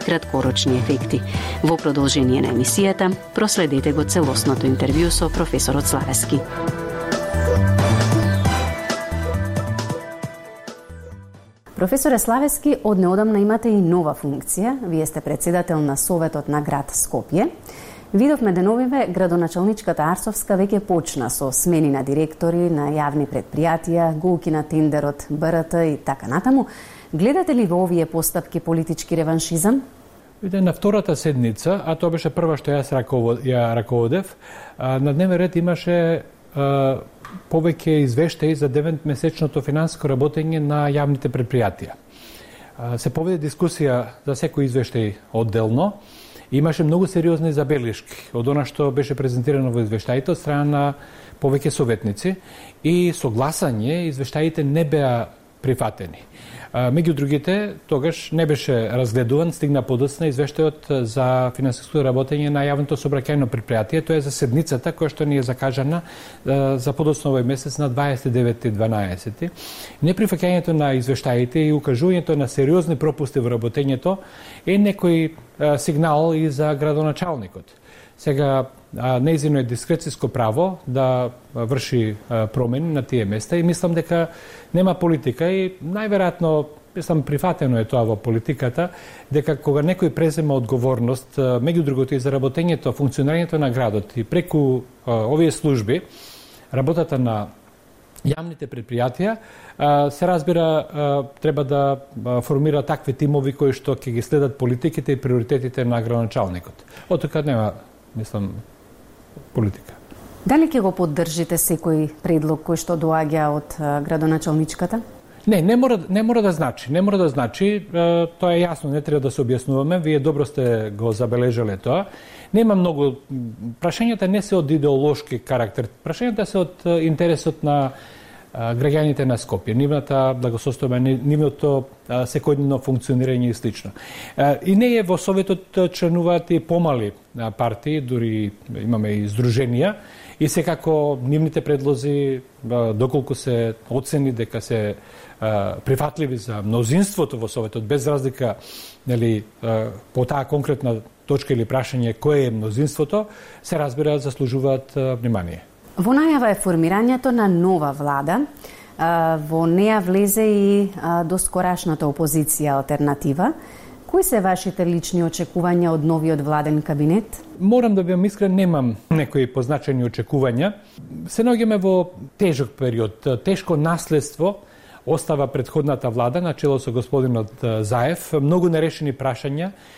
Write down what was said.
краткорочни ефекти. Во продолжение на емисијата проследете го целосното интервју со професорот Славески. Професоре Славески, од неодамна имате и нова функција. Вие сте председател на Советот на град Скопје. Видовме деновиве градоначалничката Арсовска веќе почна со смени на директори на јавни предпријатија, го укина тендерот БРТ и така натаму. Гледате ли во овие постапки политички реваншизам? На втората седница, а тоа беше прва што јас раководев, на дневен ред имаше повеќе извештаи за 9-месечното финансиско работење на јавните предпријатија. Се поведе дискусија за секој извештај одделно. Имаше многу сериозни забелешки од она што беше презентирано во извештаите од страна на повеќе советници и со гласање извештаите не беа прифатени. Меѓу другите, тогаш не беше разгледуван, стигна подоцна извештајот за финансиско работење на јавното сообраќајно предпријатие, тоа е за седницата која што ни е закажана за подоцна овој месец на 29.12. Неприфаќањето на извештаите и укажувањето на сериозни пропусти во работењето е некој сигнал и за градоначалникот. Сега, нејзино е дискрециско право да врши промени на тие места и мислам дека нема политика и најверојатно, мислам, прифатено е тоа во политиката, дека кога некој презема одговорност, меѓу другото и за работењето, функционирањето на градот и преку овие служби, работата на јавните предпријатија, се разбира, треба да формира такви тимови кои што ќе ги следат политиките и приоритетите на градоначалникот. Од тука нема, мислам, политика. Дали ќе го поддржите секој предлог кој што доаѓа од градоначалничката? Не мора да значи. Не мора да значи, тоа е јасно, не треба да се објаснуваме, вие добро сте го забележале тоа. Нема многу, прашањата не се од идеолошки карактер, прашањата се од интересот на граѓаните на Скопје, нивната благосостојба, нивното секојдневно функционирање и слично. И не е во Советот членуваат и помали партии, дури имаме и здруженија, и секако нивните предлози, доколку се оцени дека се прифатливи за мнозинството во Советот, без разлика нели, по таа конкретна точка или прашање кој е мнозинството, се разбира заслужуваат внимание. Во најава е формирањето на нова влада. Во неја влезе и доскорашната опозиција алтернатива. Кои се вашите лични очекувања од новиот владен кабинет? Морам да бидам искрен, немам некои позначени очекувања. Се наоѓаме во тежок период, тешко наследство остава претходната влада на чело со господинот Заев, многу нерешени прашања,